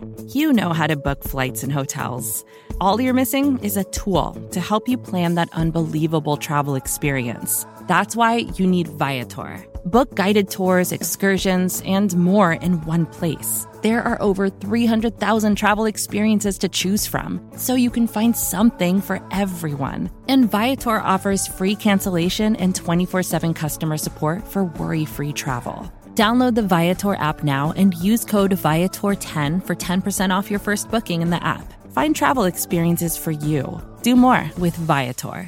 You know how to book flights and hotels. All you're missing is a tool to help you plan that unbelievable travel experience. That's why you need Viator. Book guided tours, excursions, and more in one place. There are over 300,000 travel experiences to choose from, so you can find something for everyone. And Viator offers free cancellation and 24/7 customer support for worry-free travel. Download the Viator app now and use code Viator10 for 10% off your first booking in the app. Find travel experiences for you. Do more with Viator.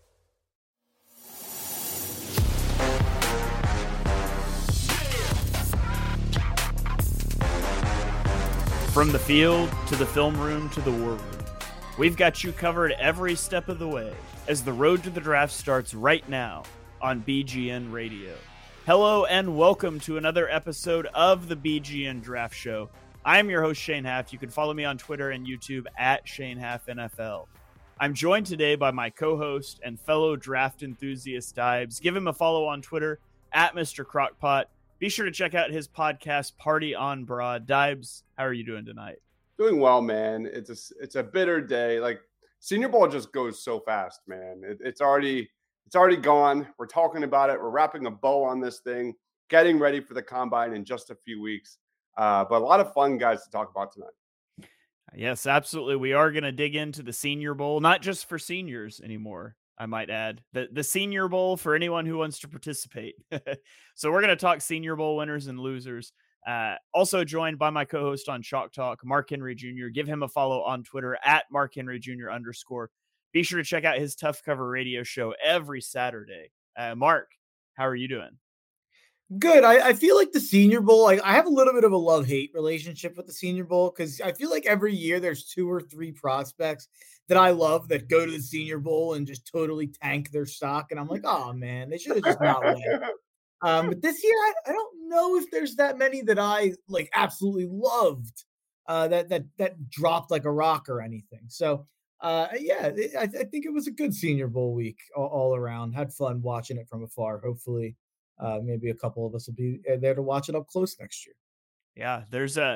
From the field to the film room to the war room, we've got you covered every step of the way as the road to the draft starts right now on BGN Radio. Hello and welcome to another episode of the BGN Draft Show. I'm your host, Shane Haff. You can follow me on Twitter and YouTube at Shane Haff NFL. I'm joined today by my co-host and fellow draft enthusiast, Dibes. Give him a follow on Twitter at Mr. Crockpot. Be sure to check out his podcast, Party on Broad. Dibes, how are you doing tonight? Doing well, man. It's a bitter day. Like, Senior Bowl just goes so fast, man. It's already gone. We're talking about it. We're wrapping a bow on this thing, getting ready for the combine in just a few weeks. But a lot of fun guys to talk about tonight. Yes, absolutely. We are going to dig into the Senior Bowl, not just for seniors anymore, I might add. The Senior Bowl for anyone who wants to participate. So we're going to talk Senior Bowl winners and losers. Also joined by my co-host on Chalk Talk, Mark Henry Jr. Give him a follow on Twitter at Mark Henry Jr. _ Be sure to check out his Tough Cover radio show every Saturday. Mark, how are you doing? Good. I feel like the Senior Bowl, I have a little bit of a love-hate relationship with the Senior Bowl because I feel like every year there's 2 or 3 prospects that I love that go to the Senior Bowl and just totally tank their stock. And I'm like, oh, man, they should have just not went. But this year, I don't know if there's that many that I like absolutely loved that dropped like a rock or anything. So, I think it was a good Senior Bowl week all around. Had fun watching it from afar. Hopefully, maybe a couple of us will be there to watch it up close next year. Yeah,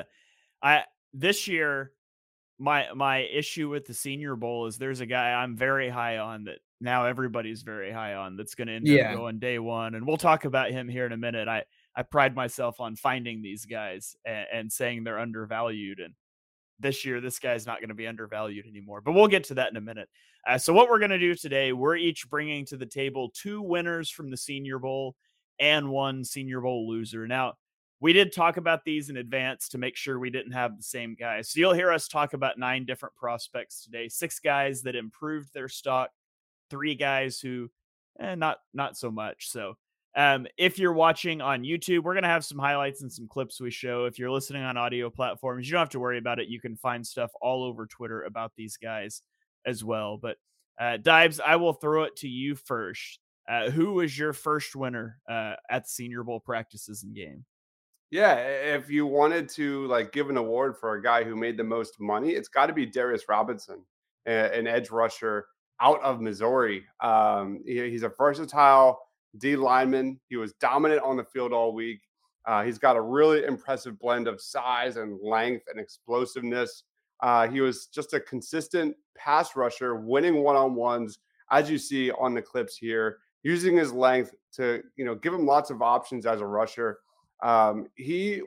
this year, my issue with the Senior Bowl is there's a guy I'm very high on that now everybody's very high on that's going to end up going day one. And we'll talk about him here in a minute. I pride myself on finding these guys and saying they're undervalued. And this year, this guy's not going to be undervalued anymore, but we'll get to that in a minute. So what we're going to do today, we're each bringing to the table 2 winners from the Senior Bowl and 1 Senior Bowl loser. Now, we did talk about these in advance to make sure we didn't have the same guys. So you'll hear us talk about 9 different prospects today, 6 guys that improved their stock, 3 guys who not so much. So if you're watching on YouTube, we're going to have some highlights and some clips we show. If you're listening on audio platforms, you don't have to worry about it. You can find stuff all over Twitter about these guys as well. But Dibes, I will throw it to you first. Who was your first winner at the Senior Bowl practices and game? Yeah, if you wanted to give an award for a guy who made the most money, it's got to be Darius Robinson, an edge rusher out of Missouri. He's a versatile D lineman. He was dominant on the field all week. He's got a really impressive blend of size and length and explosiveness. He was just a consistent pass rusher, winning one-on-ones, as you see on the clips here, using his length to give him lots of options as a rusher. He's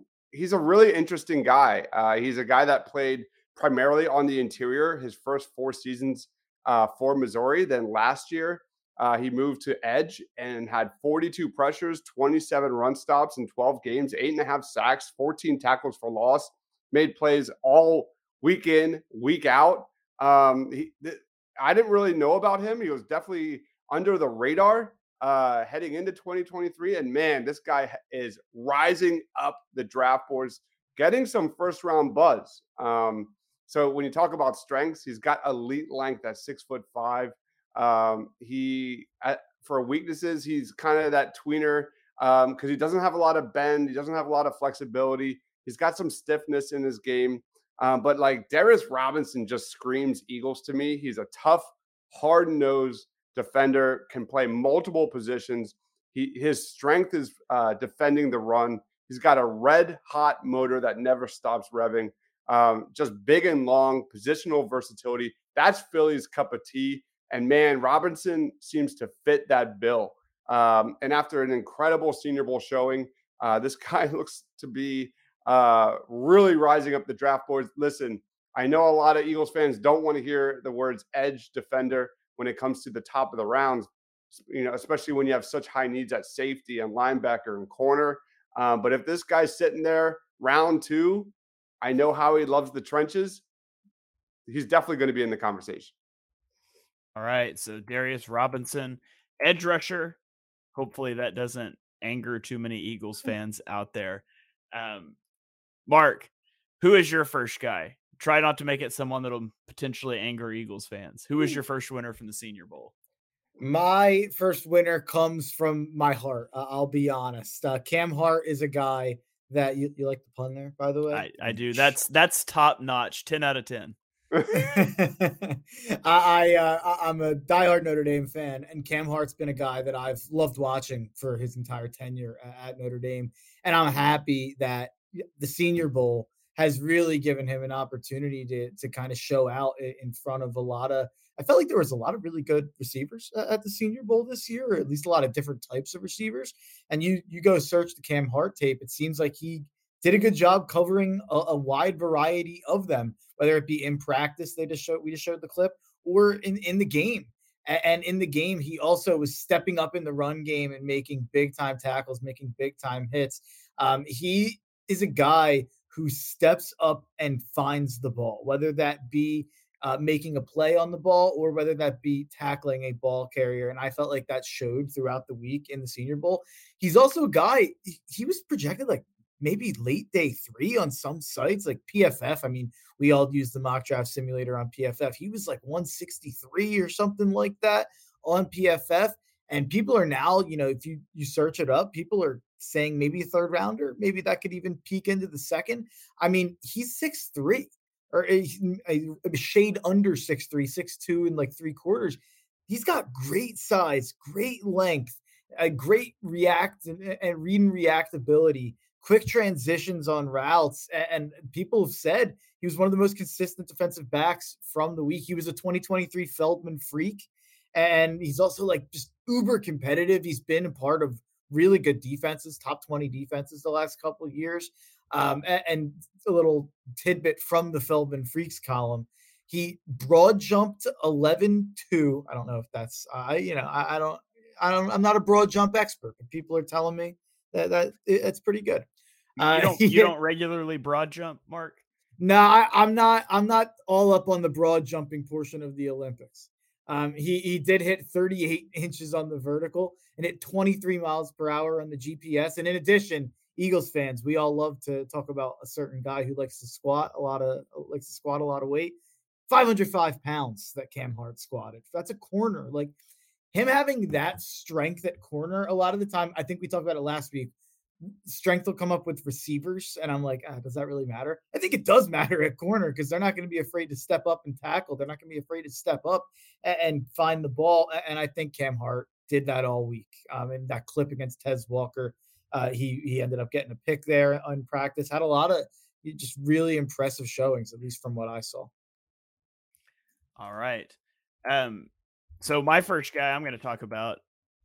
a really interesting guy. He's a guy that played primarily on the interior his first 4 seasons for Missouri. Then last year, he moved to edge and had 42 pressures, 27 run stops in 12 games, 8.5 sacks, 14 tackles for loss, made plays all week in, week out. I didn't really know about him. He was definitely under the radar heading into 2023. And man, this guy is rising up the draft boards, getting some first round buzz. So when you talk about strengths, he's got elite length at 6'5". For weaknesses, he's kind of that tweener because he doesn't have a lot of bend. He doesn't have a lot of flexibility. He's got some stiffness in his game. But Darius Robinson just screams Eagles to me. He's a tough, hard-nosed defender, can play multiple positions. His strength is defending the run. He's got a red-hot motor that never stops revving. just big and long, positional versatility. That's Philly's cup of tea. And man, Robinson seems to fit that bill. And after an incredible Senior Bowl showing, this guy looks to be really rising up the draft boards. Listen, I know a lot of Eagles fans don't want to hear the words edge defender when it comes to the top of the rounds, especially when you have such high needs at safety and linebacker and corner. But if this guy's sitting there round 2, I know how he loves the trenches. He's definitely going to be in the conversation. All right. So Darius Robinson, edge rusher. Hopefully that doesn't anger too many Eagles fans out there. Mark, who is your first guy? Try not to make it someone that'll potentially anger Eagles fans. Who is your first winner from the Senior Bowl? My first winner comes from my heart. I'll be honest. Cam Hart is a guy that you like the pun there, by the way. I do. That's top notch. 10 out of 10. I'm a diehard Notre Dame fan, and Cam Hart's been a guy that I've loved watching for his entire tenure at Notre Dame, and I'm happy that the Senior Bowl has really given him an opportunity to kind of show out in front of a lot of. I felt like there was a lot of really good receivers at the Senior Bowl this year, or at least a lot of different types of receivers. And you go search the Cam Hart tape, it seems like he did a good job covering a wide variety of them, whether it be in practice, we just showed the clip, or in the game. And in the game, he also was stepping up in the run game and making big time tackles, making big time hits. He is a guy who steps up and finds the ball, whether that be making a play on the ball or whether that be tackling a ball carrier. And I felt like that showed throughout the week in the Senior Bowl. He's also a guy, he was projected like maybe late day 3 on some sites like PFF. I mean, we all use the mock draft simulator on PFF. He was like 163 or something like that on PFF. And people are now, if you search it up, people are saying maybe a third rounder, maybe that could even peek into the second. I mean, he's 6'3", or a shade under 6'3", 6'2" and like 3/4. He's got great size, great length, a great react and read and react ability, quick transitions on routes. And people have said he was one of the most consistent defensive backs from the week. He was a 2023 Feldman freak. And he's also like just uber competitive. He's been a part of really good defenses, top 20 defenses the last couple of years. And a little tidbit from the Feldman Freaks column. He broad jumped 11-2. I don't know if that's, I'm not a broad jump expert, but people are telling me that it's pretty good. You don't regularly broad jump, Mark? No, I'm not all up on the broad jumping portion of the Olympics. He did hit 38 inches on the vertical and hit 23 miles per hour on the GPS. And in addition, Eagles fans, we all love to talk about a certain guy who likes to squat a lot of weight. 505 pounds that Cam Hart squatted. That's a corner. Like him having that strength at corner, a lot of the time, I think we talked about it last week, strength will come up with receivers. And I'm like, does that really matter? I think it does matter at corner because they're not going to be afraid to step up and tackle. They're not going to be afraid to step up and find the ball. And I think Cam Hart did that all week. And that clip against Tez Walker, he ended up getting a pick there in practice, had a lot of just really impressive showings, at least from what I saw. All right. So my first guy I'm going to talk about,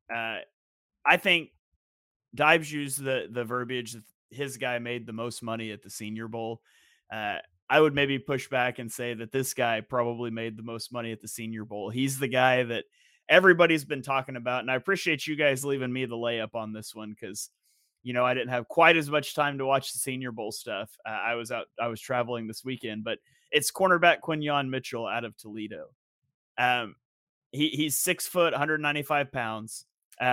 I think Dibes used the verbiage that his guy made the most money at the Senior Bowl. I would maybe push back and say that this guy probably made the most money at the Senior Bowl. He's the guy that everybody's been talking about. And I appreciate you guys leaving me the layup on this one because, I didn't have quite as much time to watch the Senior Bowl stuff. I was traveling this weekend, but it's cornerback Quinyon Mitchell out of Toledo. He's 6 foot, 195 pounds.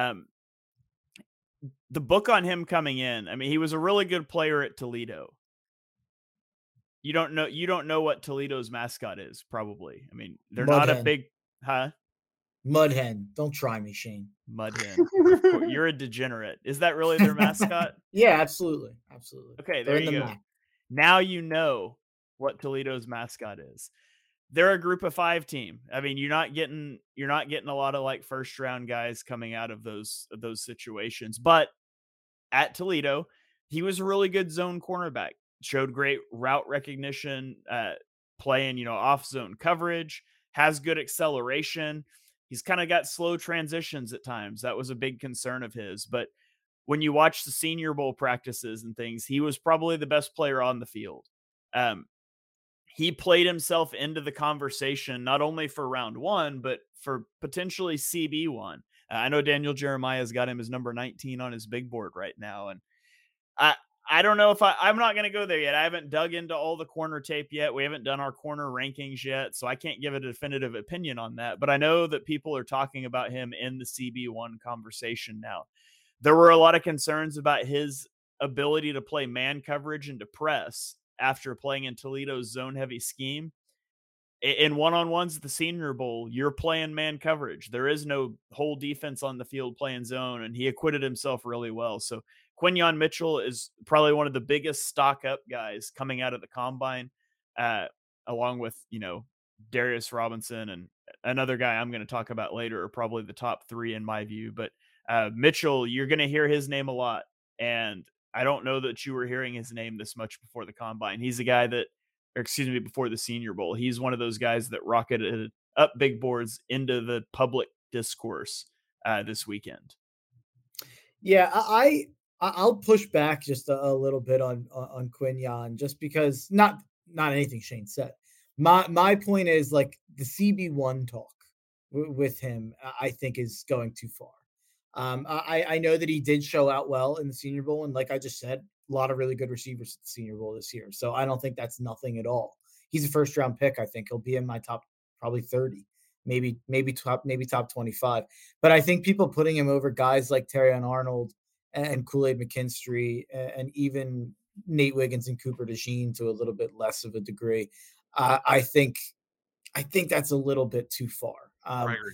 The book on him coming in, I mean, he was a really good player at Toledo. You don't know what Toledo's mascot is, probably. I mean, they're Mud not hen. A big, huh? Mud hen. Don't try me, Shane. Mud hen. You're a degenerate. Is that really their mascot? Yeah, absolutely. Absolutely. Okay, there you go. Map. Now you know what Toledo's mascot is. They're a group of 5 team. I mean, you're not getting a lot of like first round guys coming out of those situations. But at Toledo, he was a really good zone cornerback. showed great route recognition, playing, off zone coverage, has good acceleration. He's kind of got slow transitions at times. That was a big concern of his. But when you watch the Senior Bowl practices and things, he was probably the best player on the field. He played himself into the conversation, not only for round 1, but for potentially CB1. I know Daniel Jeremiah's got him as number 19 on his big board right now. And I don't know if I'm not going to go there yet. I haven't dug into all the corner tape yet. We haven't done our corner rankings yet, so I can't give a definitive opinion on that. But I know that people are talking about him in the CB1 conversation now. There were a lot of concerns about his ability to play man coverage and to press after playing in Toledo's zone-heavy scheme. In one-on-ones at the Senior Bowl, you're playing man coverage. There is no whole defense on the field playing zone, and he acquitted himself really well. So Quinyon Mitchell is probably one of the biggest stock-up guys coming out of the combine, along with, Darius Robinson and another guy I'm going to talk about later are probably the top 3 in my view. But Mitchell, you're going to hear his name a lot, and I don't know that you were hearing his name this much before the combine. He's a guy that, before the Senior Bowl. He's one of those guys that rocketed up big boards into the public discourse this weekend. Yeah, I'll push back just a little bit on Quinyon, just because not anything Shane said. My point is, like, the CB1 talk with him, I think is going too far. I know that he did show out well in the Senior Bowl, and like I just said, a lot of really good receivers at the Senior Bowl this year. So I don't think that's nothing at all. He's a first round pick. I think he'll be in my top probably 30, maybe top 25. But I think people putting him over guys like Terrion Arnold and Kool-Aid McKinstry and even Nate Wiggins and Cooper DeJean to a little bit less of a degree. I think that's a little bit too far. I agree.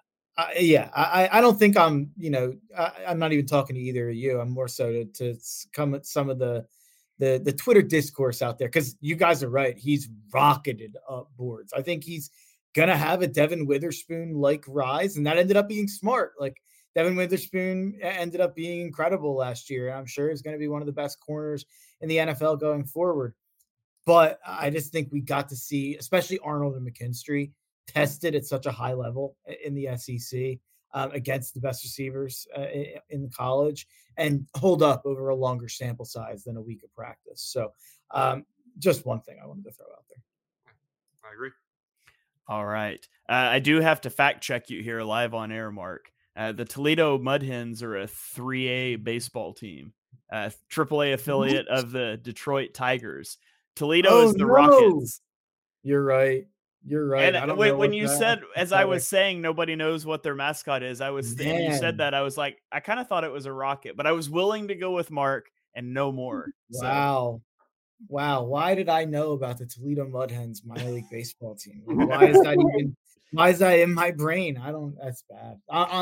I don't think I'm not even talking to either of you. I'm more so to come at some of the Twitter discourse out there, because you guys are right. He's rocketed up boards. I think he's going to have a Devin Witherspoon-like rise, and that ended up being smart. Like, Devin Witherspoon ended up being incredible last year, and I'm sure he's going to be one of the best corners in the NFL going forward. But I just think we got to see, especially Arnold and McKinstry, tested at such a high level in the SEC against the best receivers in college, and hold up over a longer sample size than a week of practice. So just one thing I wanted to throw out there. I agree. All right. I do have to fact check you here live on air, Mark. The Toledo Mud Hens are a 3A baseball team, AAA affiliate of the Detroit Tigers. Toledo is the Rockets. You're right. And when you said, as I was saying, nobody knows what their mascot is, and you said that, I was like, I kind of thought it was a rocket, but I was willing to go with Mark and no more. Wow. Why did I know about the Toledo Mud Hens minor league baseball team? Why is that in my brain? That's bad.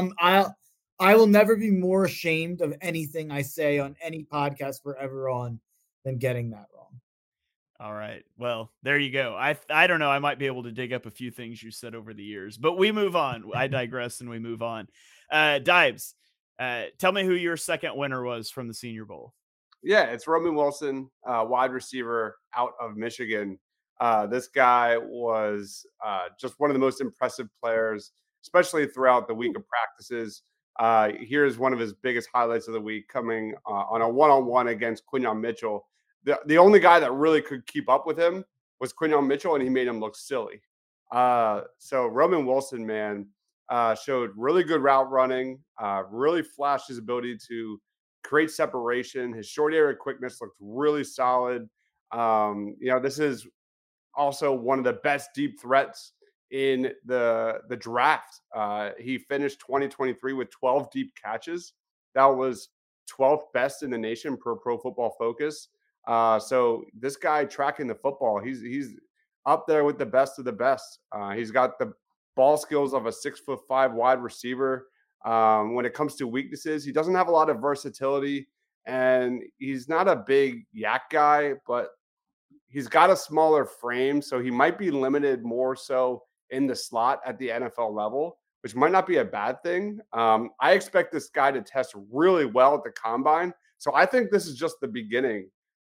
I will never be more ashamed of anything I say on any podcast we're ever on than getting that wrong. All right. Well, there you go. I don't know. I might be able to dig up a few things you said over the years, but we move on. I digress and we move on. Dibes, tell me who your second winner was from the Senior Bowl. Yeah, it's Roman Wilson, wide receiver out of Michigan. This guy was just one of the most impressive players, especially throughout the week of practices. Here's one of his biggest highlights of the week, coming on a one-on-one against Quinyon Mitchell. The only guy that really could keep up with him was Quinyon Mitchell, and he made him look silly. So Roman Wilson, man, showed really good route running, really flashed his ability to create separation. His short area quickness looked really solid. This is also one of the best deep threats in the draft. He finished 2023 with 12 deep catches. That was 12th best in the nation per Pro Football Focus. So this guy tracking the football, he's up there with the best of the best. He's got the ball skills of a 6'5" wide receiver. When it comes to weaknesses, he doesn't have a lot of versatility, and he's not a big yak guy, but he's got a smaller frame, so he might be limited more so in the slot at the NFL level, which might not be a bad thing. I expect this guy to test really well at the combine. So I think this is just the beginning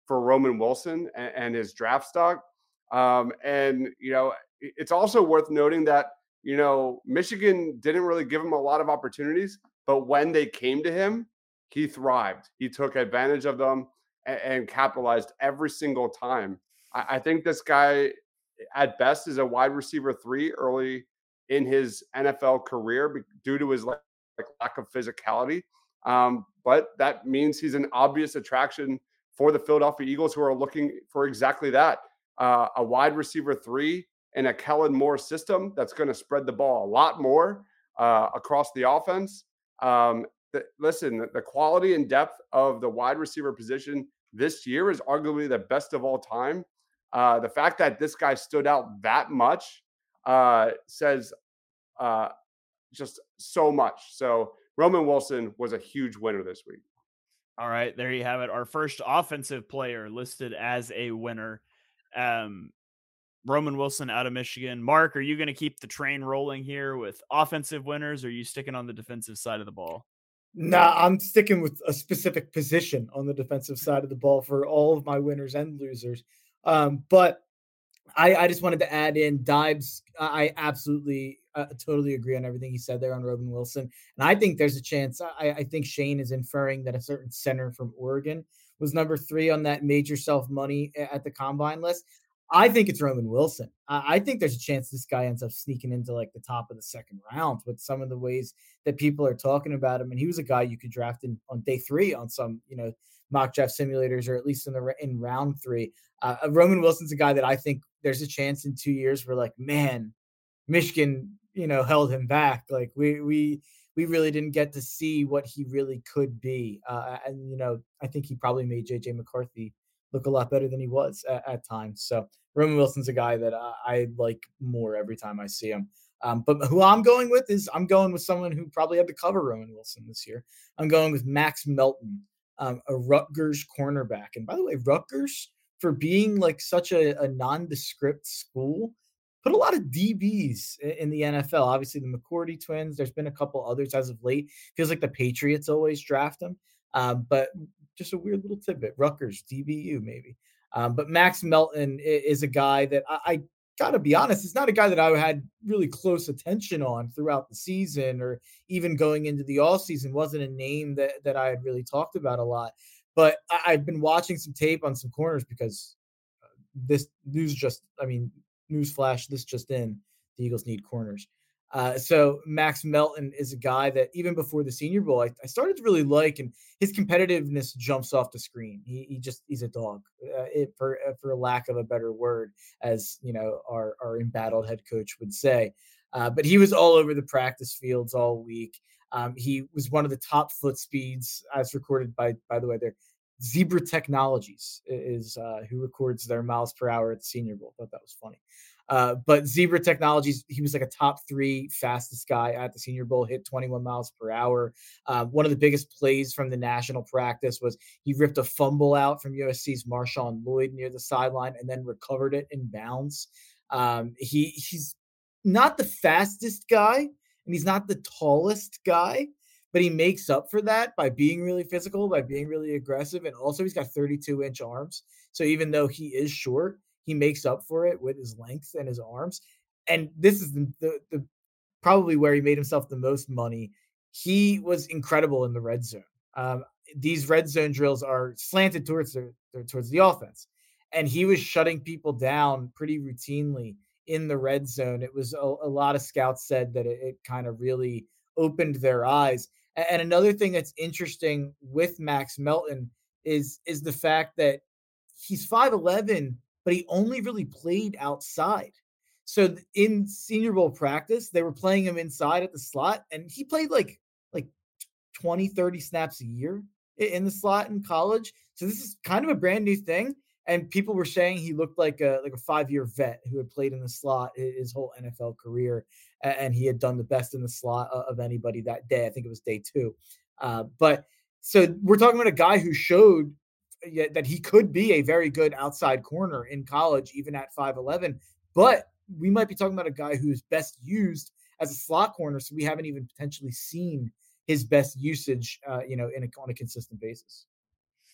for Roman Wilson and his draft stock. And, it's also worth noting that, Michigan didn't really give him a lot of opportunities, but when they came to him, he thrived. He took advantage of them and capitalized every single time. I think this guy at best is a wide receiver 3 early in his NFL career due to his lack of physicality. But that means he's an obvious attraction for the Philadelphia Eagles, who are looking for exactly that. A wide receiver 3 in a Kellen Moore system that's going to spread the ball a lot more across the offense. The quality and depth of the wide receiver position this year is arguably the best of all time. The fact that this guy stood out that much says just so much. So Roman Wilson was a huge winner this week. All right, there you have it. Our first offensive player listed as a winner. Roman Wilson out of Michigan. Mark, are you going to keep the train rolling here with offensive winners, or are you sticking on the defensive side of the ball? Nah, I'm sticking with a specific position on the defensive side of the ball for all of my winners and losers. But I just wanted to add in Dibes. I absolutely totally agree on everything he said there on Roman Wilson. And I think there's a chance. I think Shane is inferring that a certain center from Oregon was number 3 on that Major Self money at the combine list. I think it's Roman Wilson. I think there's a chance this guy ends up sneaking into like the top of the second round with some of the ways that people are talking about him. And he was a guy you could draft on day 3 on some, mock draft simulators, or at least in round 3. Roman Wilson's a guy that I think there's a chance in 2 years where, like, man, Michigan, held him back. Like we really didn't get to see what he really could be. And I think he probably made JJ McCarthy look a lot better than he was at times. So Roman Wilson's a guy that I like more every time I see him. But who I'm going with someone who probably had to cover Roman Wilson this year. I'm going with Max Melton, a Rutgers cornerback. And by the way, Rutgers, for being like such a nondescript school, put a lot of DBs in the NFL. Obviously, the McCourty twins. There's been a couple others as of late. Feels like the Patriots always draft them. But just a weird little tidbit. Rutgers, DBU, maybe. But Max Melton is a guy that I got to be honest, it's not a guy that I had really close attention on throughout the season, or even going into the offseason. Wasn't a name that I had really talked about a lot. But I've been watching some tape on some corners because this newsflash, this just in, the Eagles need corners. So Max Melton is a guy that even before the Senior Bowl, I started to really like, and his competitiveness jumps off the screen. He's a dog, for lack of a better word, as our embattled head coach would say. But he was all over the practice fields all week. He was one of the top foot speeds as recorded by the way, Zebra Technologies is who records their miles per hour at the Senior Bowl. I thought that was funny. But Zebra Technologies, he was like a top 3 fastest guy at the Senior Bowl, hit 21 miles per hour. One of the biggest plays from the national practice was he ripped a fumble out from USC's Marshawn Lloyd near the sideline and then recovered it in bounds. He's not the fastest guy, and he's not the tallest guy, but he makes up for that by being really physical, by being really aggressive. And also he's got 32-inch arms. So even though he is short, he makes up for it with his length and his arms. And this is the probably where he made himself the most money. He was incredible in the red zone. These red zone drills are slanted towards the offense. And he was shutting people down pretty routinely in the red zone. It was a lot of scouts said that it kind of really opened their eyes. And another thing that's interesting with Max Melton is the fact that he's 5'11", but he only really played outside. So in Senior Bowl practice, they were playing him inside at the slot, and he played like 20, 30 snaps a year in the slot in college. So this is kind of a brand new thing. And people were saying he looked like a 5-year vet who had played in the slot his whole NFL career, and he had done the best in the slot of anybody that day. I think it was day 2. But so we're talking about a guy who showed that he could be a very good outside corner in college, even at 5'11". But we might be talking about a guy who's best used as a slot corner, so we haven't even potentially seen his best usage, on a consistent basis.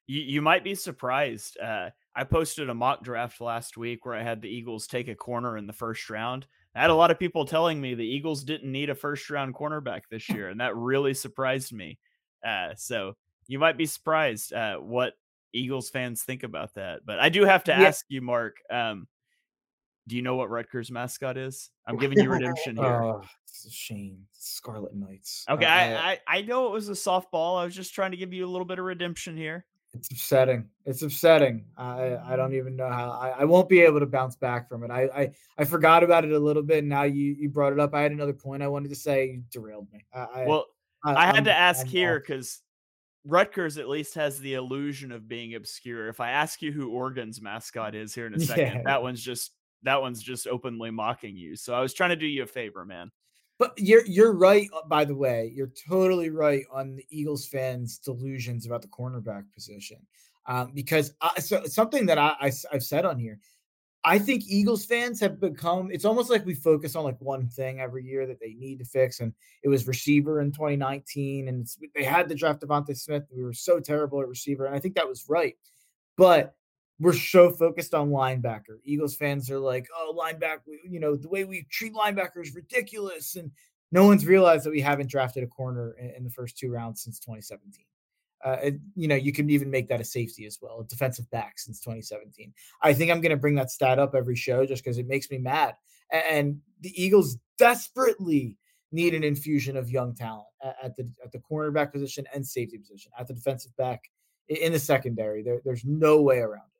You might be surprised. I posted a mock draft last week where I had the Eagles take a corner in the first round. I had a lot of people telling me the Eagles didn't need a first round cornerback this year, and that really surprised me. So you might be surprised what Eagles fans think about that. But I do have to ask you, Mark. Do you know what Rutgers' mascot is? I'm giving you redemption here. Oh, it's a shame. Scarlet Knights. Okay, I know it was a softball. I was just trying to give you a little bit of redemption here. It's upsetting. It's upsetting. I don't even know how I won't be able to bounce back from it. I forgot about it a little bit. And now you brought it up. I had another point I wanted to say. You derailed me. I had to ask here because Rutgers at least has the illusion of being obscure. If I ask you who Oregon's mascot is here in a second, that one's just openly mocking you. So I was trying to do you a favor, man. But you're right, by the way. You're totally right on the Eagles fans' delusions about the cornerback position. Because something that I've said on here, I think Eagles fans have become, it's almost like we focus on like one thing every year that they need to fix. And it was receiver in 2019. And they had to draft Devontae Smith. We were so terrible at receiver. And I think that was right. But we're so focused on linebacker. Eagles fans are like, oh, linebacker, the way we treat linebackers is ridiculous. And no one's realized that we haven't drafted a corner in the first 2 rounds since 2017. You can even make that a safety as well, a defensive back since 2017. I think I'm going to bring that stat up every show just because it makes me mad. And the Eagles desperately need an infusion of young talent at the cornerback position and safety position, at the defensive back, in the secondary. There's no way around it.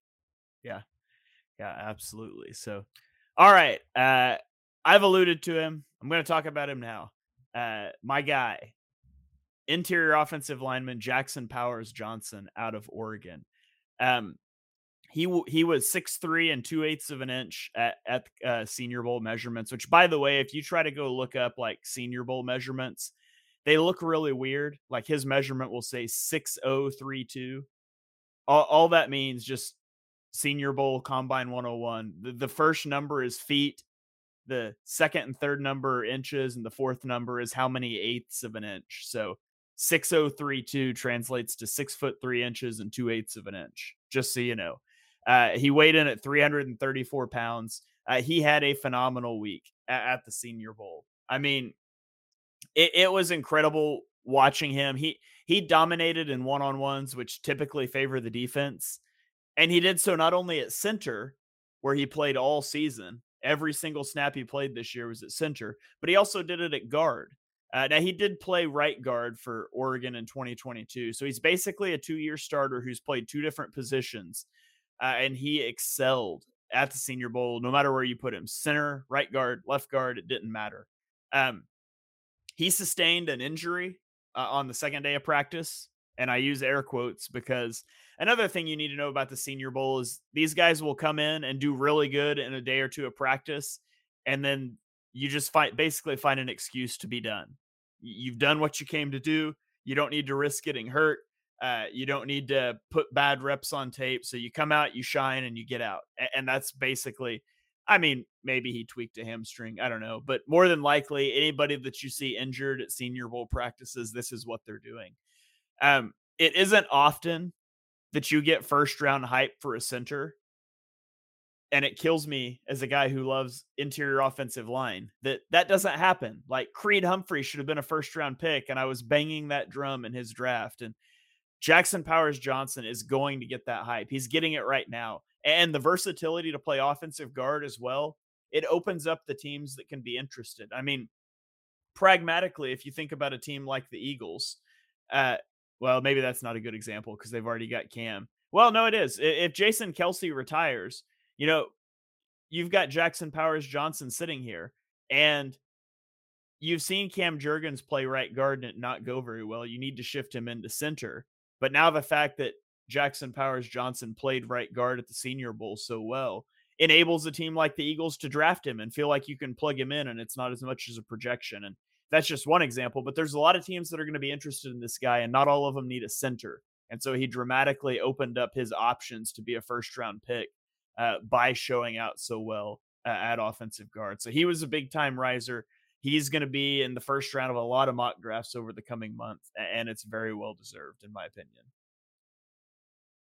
Yeah, absolutely. So, all right. I've alluded to him. I'm going to talk about him now. My guy, interior offensive lineman Jackson Powers Johnson out of Oregon. He was 6'3" and 2/8 of an inch at Senior Bowl measurements, which, by the way, if you try to go look up like Senior Bowl measurements, they look really weird. Like his measurement will say 6'0", 3'2". All that means just Senior Bowl Combine 101. The first number is feet. The second and third number are inches, and the fourth number is how many eighths of an inch. So 6'0", 3'2" translates to 6'3" and 2/8 of an inch, just so you know. He weighed in at 334 pounds. He had a phenomenal week at the Senior Bowl. I mean, it was incredible watching him. He dominated in one-on-ones, which typically favor the defense. And he did so not only at center, where he played all season. Every single snap he played this year was at center, but he also did it at guard. Now, he did play right guard for Oregon in 2022. So he's basically a 2-year starter who's played 2 different positions. And he excelled at the Senior Bowl, no matter where you put him. Center, right guard, left guard, it didn't matter. He sustained an injury on the second day of practice. And I use air quotes because another thing you need to know about the Senior Bowl is these guys will come in and do really good in a day or two of practice. And then you just basically find an excuse to be done. You've done what you came to do. You don't need to risk getting hurt. You don't need to put bad reps on tape. So you come out, you shine, and you get out. And that's basically, I mean, maybe he tweaked a hamstring. I don't know. But more than likely, anybody that you see injured at Senior Bowl practices, this is what they're doing. It isn't often that you get first round hype for a center. And it kills me as a guy who loves interior offensive line that doesn't happen. Like Creed Humphrey should have been a first round pick. And I was banging that drum in his draft. And Jackson Powers Johnson is going to get that hype. He's getting it right now. And the versatility to play offensive guard as well. It opens up the teams that can be interested. I mean, pragmatically, if you think about a team like the Eagles, well, maybe that's not a good example because they've already got Cam. Well, no, it is. If Jason Kelce retires, you've got Jackson Powers Johnson sitting here, and you've seen Cam Jurgens play right guard and it not go very well. You need to shift him into center. But now the fact that Jackson Powers Johnson played right guard at the Senior Bowl so well enables a team like the Eagles to draft him and feel like you can plug him in and it's not as much as a projection. And that's just one example, but there's a lot of teams that are going to be interested in this guy and not all of them need a center. And so he dramatically opened up his options to be a first round pick by showing out so well at offensive guard. So he was a big time riser. He's going to be in the first round of a lot of mock drafts over the coming month, and it's very well deserved in my opinion.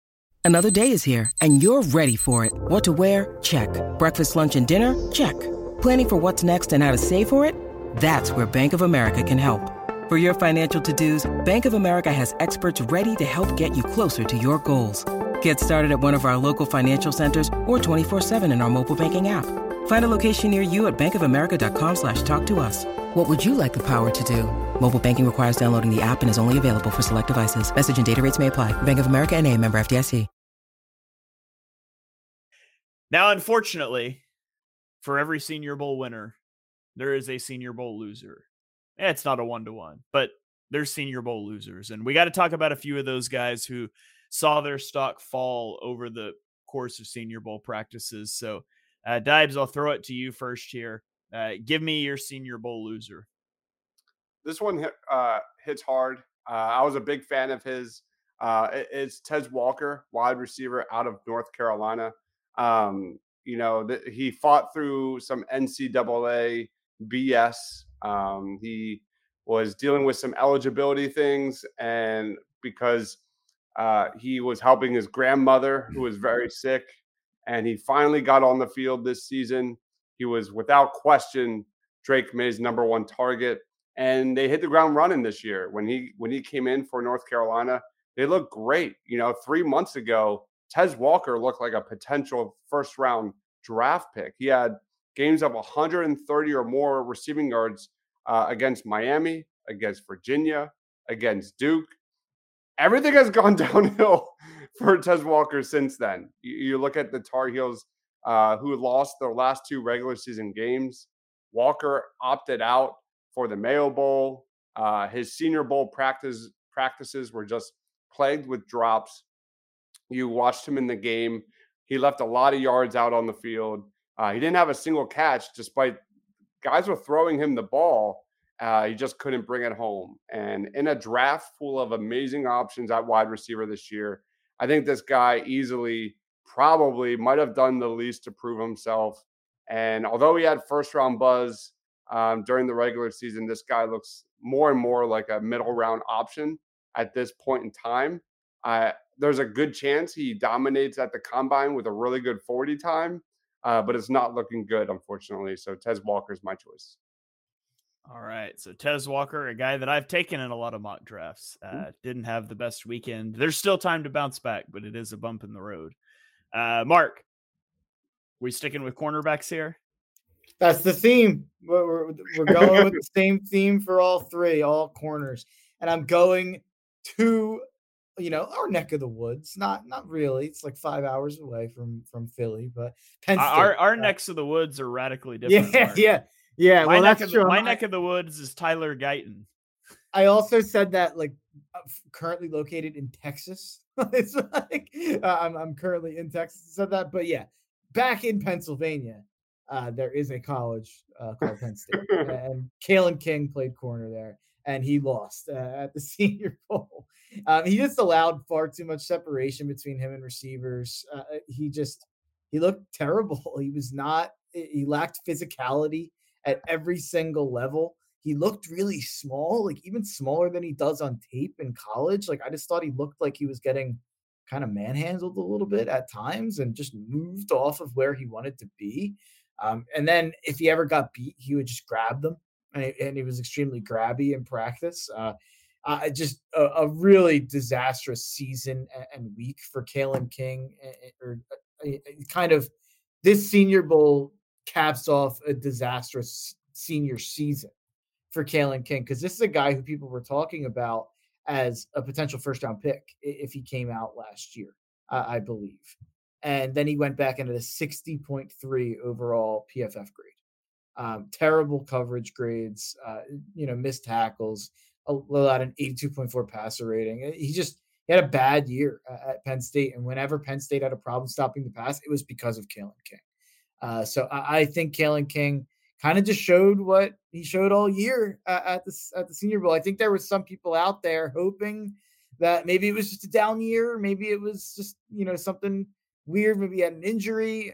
Another day is here, and you're ready for it. What to wear? Check. Breakfast, lunch, and dinner? Check. Planning for what's next and how to save for it? That's where Bank of America can help. For your financial to-dos, Bank of America has experts ready to help get you closer to your goals. Get started at one of our local financial centers or 24/7 in our mobile banking app. Find a location near you at bankofamerica.com/talktous. What would you like the power to do? Mobile banking requires downloading the app and is only available for select devices. Message and data rates may apply. Bank of America NA, member FDIC. Now, unfortunately, for every Senior Bowl winner, there is a Senior Bowl loser. It's not a 1-to-1, but there's Senior Bowl losers. And we got to talk about a few of those guys who saw their stock fall over the course of Senior Bowl practices. So, Dibes, I'll throw it to you first here. Give me your Senior Bowl loser. This one hits hard. I was a big fan of his. It's Tez Walker, wide receiver out of North Carolina. He fought through some NCAA BS. He was dealing with some eligibility things, and because he was helping his grandmother, who was very sick, and he finally got on the field this season. He was, without question, Drake May's number one target, and they hit the ground running this year. When he came in for North Carolina, they looked great. 3 months ago, Tez Walker looked like a potential first-round draft pick. He had games of 130 or more receiving yards against Miami, against Virginia, against Duke. Everything has gone downhill for Tez Walker since then. You look at the Tar Heels, who lost their last 2 regular season games. Walker opted out for the Mayo Bowl. His Senior Bowl practices were just plagued with drops. You watched him in the game. He left a lot of yards out on the field. He didn't have a single catch, despite guys were throwing him the ball. He just couldn't bring it home. And in a draft full of amazing options at wide receiver this year, I think this guy easily probably might have done the least to prove himself. And although he had first-round buzz during the regular season, this guy looks more and more like a middle-round option at this point in time. There's a good chance he dominates at the combine with a really good 40 time, but it's not looking good, unfortunately. So Tez Walker is my choice. All right. So Tez Walker, a guy that I've taken in a lot of mock drafts, didn't have the best weekend. There's still time to bounce back, but it is a bump in the road. Mark, we sticking with cornerbacks here? That's the theme. We're going with the same theme for all 3, all corners. And I'm going to, our neck of the woods. Not really. It's like 5 hours away from Philly, but Penn State. Our necks of the woods are radically different. Yeah. My neck of the woods is Tyler Guyton. I also said that, like, currently located in Texas. It's like I'm currently in Texas. Said that, but yeah, back in Pennsylvania, there is a college called Penn State, and Kalen King played corner there, and he lost at the Senior Bowl. He just allowed far too much separation between him and receivers. He looked terrible. He lacked physicality at every single level. He looked really small, like even smaller than he does on tape in college. Like, I just thought he looked like he was getting kind of manhandled a little bit at times and just moved off of where he wanted to be. And then if he ever got beat, he would just grab them. And he was extremely grabby in practice. Just a really disastrous season and week for Kalen King. Kind of this Senior Bowl caps off a disastrous senior season for Kalen King, because this is a guy who people were talking about as a potential first-round pick if he came out last year, I believe. And then he went back into the 60.3 overall PFF grade. Terrible coverage grades, missed tackles, allowed an 82.4 passer rating. He had a bad year at Penn State, and whenever Penn State had a problem stopping the pass, it was because of Kalen King. So I think Kalen King kind of just showed what he showed all year at the Senior Bowl. I think there were some people out there hoping that maybe it was just a down year, maybe it was just something weird, maybe he had an injury.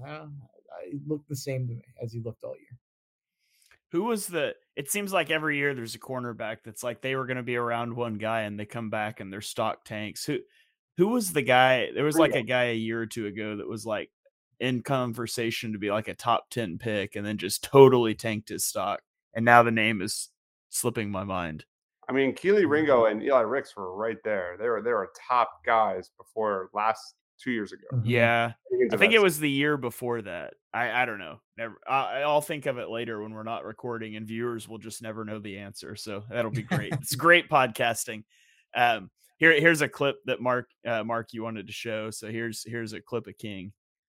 It looked the same to me as he looked all year. Who was it seems like every year there's a cornerback that's like they were going to be around one guy and they come back and their stock tanks. Who was the guy? There was like a guy a year or two ago that was like in conversation to be like a top 10 pick and then just totally tanked his stock. And now the name is slipping my mind. I mean, Keely Ringo and Eli Ricks were right there. They were top guys before last 2 years ago. Yeah. I think it was the year before that. I don't know. Never. I'll think of it later when we're not recording, and viewers will just never know the answer. So that'll be great. It's great podcasting. Here's a clip that Mark, you wanted to show. So here's a clip of King.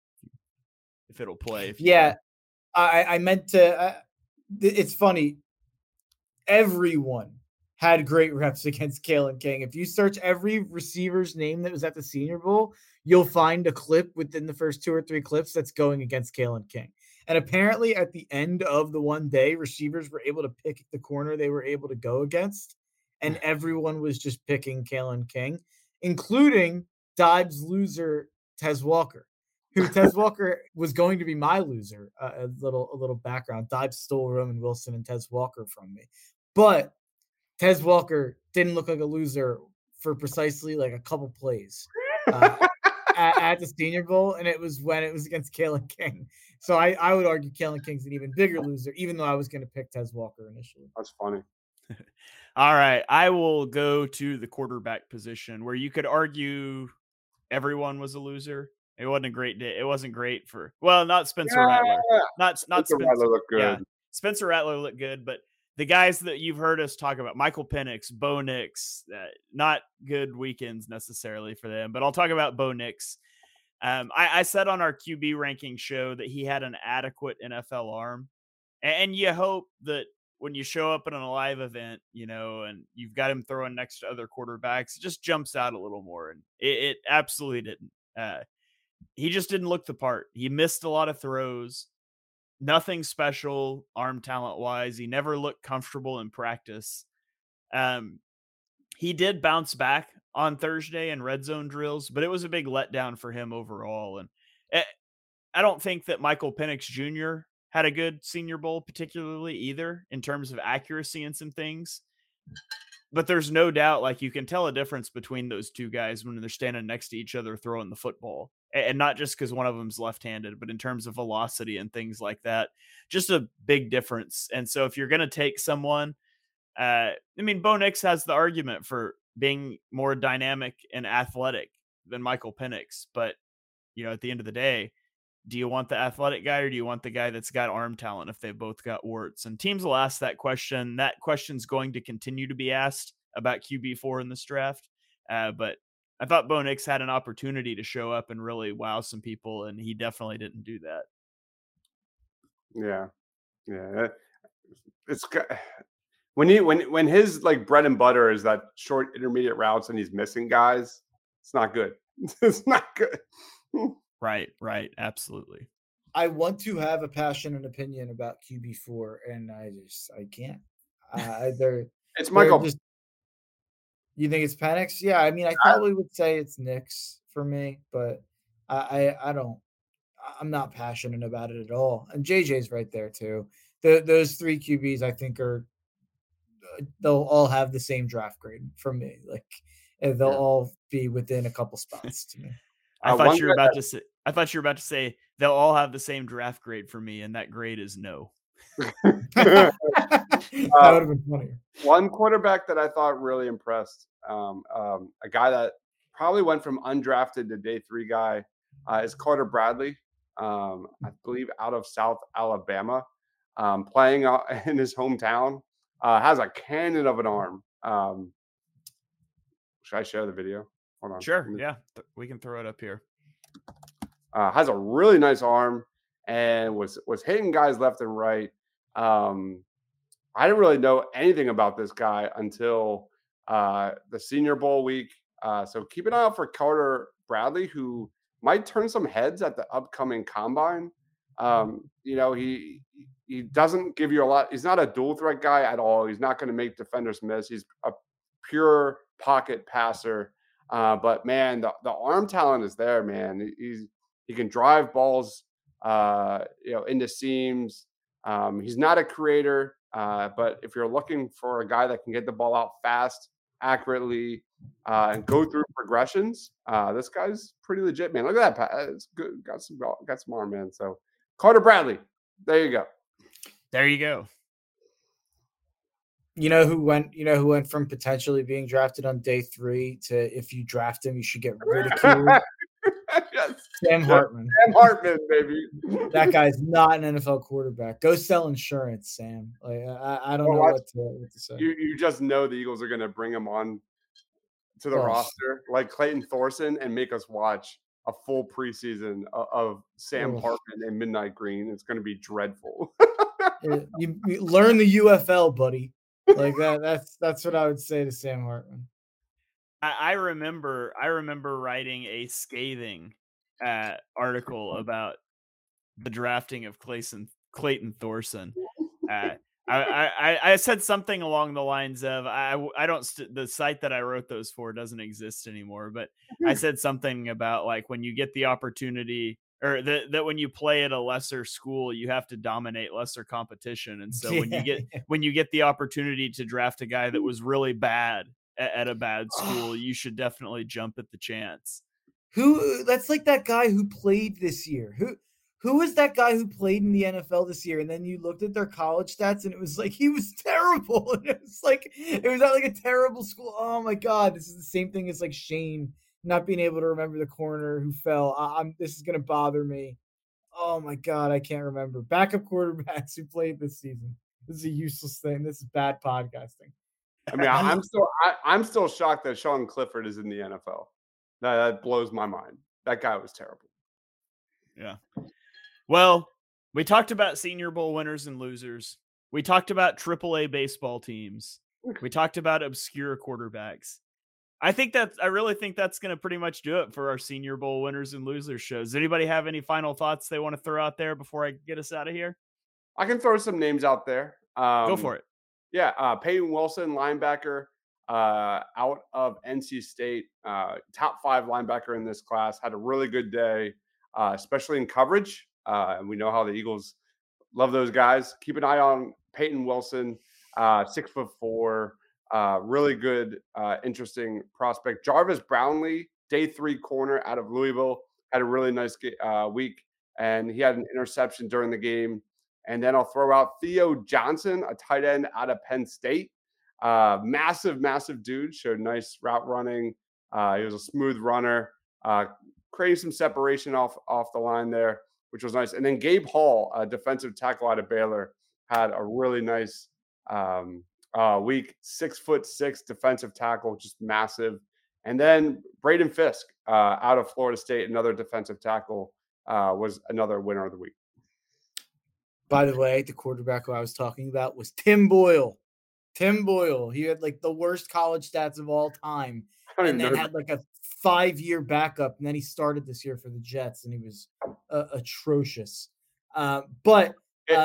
If it'll play. I meant to. It's funny. Everyone had great reps against Kalen King. If you search every receiver's name that was at the Senior Bowl, you'll find a clip within the first 2 or 3 clips that's going against Kalen King. And apparently at the end of the one day, receivers were able to pick the corner they were able to go against. And everyone was just picking Kalen King, including Dibe's loser, Tez Walker, who Tez Walker was going to be my loser. A little background. Dibe stole Roman Wilson and Tez Walker from me. But Tez Walker didn't look like a loser for precisely like a couple plays at the Senior Bowl, and it was when it was against Kalen King. So I would argue Kalen King's an even bigger loser, even though I was going to pick Tez Walker initially. That's funny. All right, I will go to the quarterback position where you could argue everyone was a loser. It wasn't a great day. It wasn't great for not Spencer Rattler. Not Spencer Rattler looked good. Yeah, Spencer Rattler looked good, but the guys that you've heard us talk about, Michael Penix, Bo Nix, not good weekends necessarily for them, but I'll talk about Bo Nix. I said on our QB ranking show that he had an adequate NFL arm, and you hope that when you show up at an live event, and you've got him throwing next to other quarterbacks, it just jumps out a little more, and it absolutely didn't. He just didn't look the part. He missed a lot of throws. Nothing special arm talent wise. He never looked comfortable in practice. He did bounce back on Thursday in red zone drills, but it was a big letdown for him overall. And I don't think that Michael Penix Jr. had a good Senior Bowl particularly either in terms of accuracy and some things. But there's no doubt, like, you can tell a difference between those two guys when they're standing next to each other throwing the football. And not just because one of them's left-handed, but in terms of velocity and things like that. Just a big difference. And so if you're going to take someone, Bo Nix has the argument for being more dynamic and athletic than Michael Penix. But, at the end of the day, do you want the athletic guy or do you want the guy that's got arm talent if they both got warts? And teams will ask that question. That question's going to continue to be asked about QB4 in this draft. But I thought Bo Nix had an opportunity to show up and really wow some people, and he definitely didn't do that. Yeah. It's when his like bread and butter is that short intermediate routes and he's missing guys, it's not good. It's not good. Right. Absolutely. I want to have a passionate opinion about QB4, and I can't. It's Michael. You think it's Penix? Yeah, I probably would say it's Nix for me, but I don't. I'm not passionate about it at all. And JJ's right there too. Those 3 QBs, I think, they'll all have the same draft grade from me. Like they'll all be within a couple spots to me. I thought you were about to say they'll all have the same draft grade for me, and that grade is no. That would have been funnier. One quarterback that I thought really impressed, a guy that probably went from undrafted to day 3 guy, is Carter Bradley. I believe out of South Alabama, playing in his hometown. Has a cannon of an arm. Should I share the video? Hold on. Sure. Yeah, we can throw it up here. Has a really nice arm and was hitting guys left and right. I didn't really know anything about this guy until the Senior Bowl week. So keep an eye out for Carter Bradley, who might turn some heads at the upcoming combine. He doesn't give you a lot. He's not a dual threat guy at all. He's not going to make defenders miss. He's a pure pocket passer. But man, the arm talent is there, man. He can drive balls, into seams. He's not a creator, but if you're looking for a guy that can get the ball out fast accurately and go through progressions. This guy's pretty legit, man. Look at that. It's good. Got some arm, man. So Carter Bradley. There you go. There you go. You know who went from potentially being drafted on day 3 to if you draft him, you should get ridiculed. Yes. Sam Hartman. Sam Hartman, baby. That guy's not an NFL quarterback. Go sell insurance, Sam. Like I don't know what to say. You just know the Eagles are going to bring him on to the roster like Clayton Thorson and make us watch a full preseason of Sam Hartman and Midnight Green. It's going to be dreadful. you learn the UFL, buddy. Like that's what I would say to Sam Hartman. I remember writing a scathing article about the drafting of Clayton Thorson. I said something along the lines of the site that I wrote those for doesn't exist anymore, but I said something about like when you get the opportunity or that when you play at a lesser school, you have to dominate lesser competition. And so when you get the opportunity to draft a guy that was really bad at a bad school, you should definitely jump at the chance. That's like that guy who played this year. Who was that guy who played in the NFL this year? And then you looked at their college stats and it was like, he was terrible. And it was at like a terrible school. Oh my God. This is the same thing as like Shane not being able to remember the corner who fell. This is going to bother me. Oh my God. I can't remember. Backup quarterbacks who played this season. This is a useless thing. This is bad podcasting. I mean, I'm still shocked that Sean Clifford is in the NFL. That blows my mind. That guy was terrible. Yeah. Well, we talked about Senior Bowl winners and losers. We talked about AAA baseball teams. We talked about obscure quarterbacks. I really think that's going to pretty much do it for our Senior Bowl winners and losers shows. Does anybody have any final thoughts they want to throw out there before I get us out of here? I can throw some names out there. Go for it. Yeah, Peyton Wilson, linebacker, out of NC State, top 5 linebacker in this class, had a really good day, especially in coverage. And we know how the Eagles love those guys. Keep an eye on Peyton Wilson, 6'4", really good, interesting prospect. Jarvis Brownlee, day 3 corner out of Louisville, had a really nice week, and he had an interception during the game. And then I'll throw out Theo Johnson, a tight end out of Penn State. Massive dude, showed nice route running. He was a smooth runner, creating some separation off the line there, which was nice. And then Gabe Hall, a defensive tackle out of Baylor, had a really nice week. 6'6" defensive tackle, just massive. And then Braden Fisk out of Florida State, another defensive tackle, was another winner of the week. By the way, the quarterback who I was talking about was Tim Boyle. Tim Boyle. He had like the worst college stats of all time. And then had like a 5-year backup. And then he started this year for the Jets and he was atrocious. Yeah. I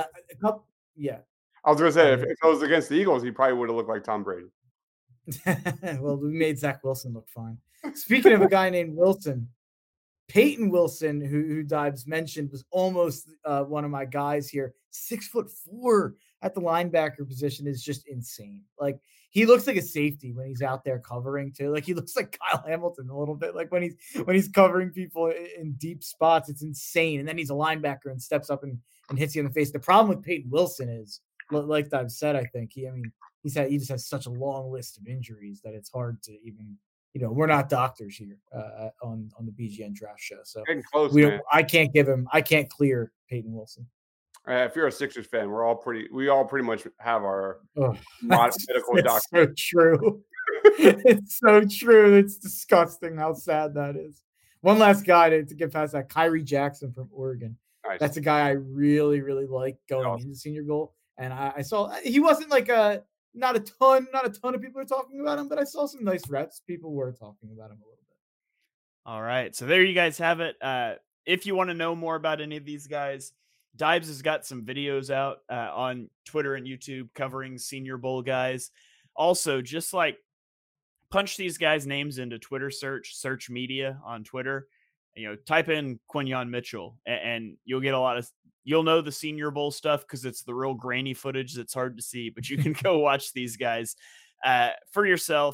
was going to say, if it was against the Eagles, he probably would have looked like Tom Brady. Well, we made Zach Wilson look fine. Speaking of a guy named Wilson, Peyton Wilson, who Dibes mentioned, was almost one of my guys here. 6'4" at the linebacker position is just insane. Like he looks like a safety when he's out there covering too. Like he looks like Kyle Hamilton a little bit. Like when he's covering people in deep spots, it's insane. And then he's a linebacker and steps up and hits you in the face. The problem with Peyton Wilson is, like I've said, I think he just has such a long list of injuries that it's hard to even. We're not doctors here on the BGN Draft Show, so I can't clear Peyton Wilson. If you're a Sixers fan, we all pretty much have our medical doctor. So true. It's so true. It's disgusting how sad that is. One last guy to get past that, Kyrie Jackson from Oregon. Nice. That's a guy I really, really like going into Senior Bowl, and I saw he wasn't like not a ton of people are talking about him, but I saw some nice reps. People were talking about him a little bit. All right. So there you guys have it. If you want to know more about any of these guys, Dibes has got some videos out on Twitter and YouTube covering Senior Bowl guys. Also, just like punch these guys' names into Twitter search media on Twitter. Type in Quinyon Mitchell and you'll get you'll know the Senior Bowl stuff because it's the real grainy footage that's hard to see, but you can go watch these guys for yourself.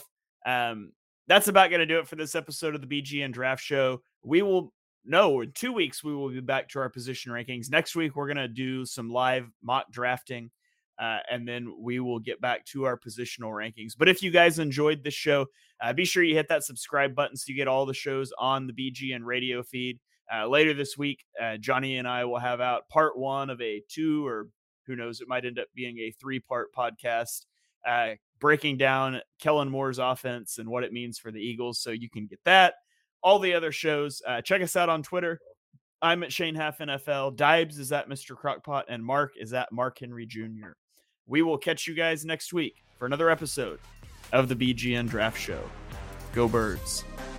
That's about going to do it for this episode of the BGN Draft Show. In 2 weeks, we will be back to our position rankings. Next week, we're going to do some live mock drafting, and then we will get back to our positional rankings. But if you guys enjoyed this show, be sure you hit that subscribe button so you get all the shows on the BGN radio feed. Later this week, Johnny and I will have out part 1 of a 2, or who knows, it might end up being a 3-part podcast, breaking down Kellen Moore's offense and what it means for the Eagles. So you can get that. All the other shows, check us out on Twitter. I'm at Shane Half NFL. Dibes is at Mr. Crockpot, and Mark is at Mark Henry Jr. We will catch you guys next week for another episode of the BGN Draft Show. Go Birds.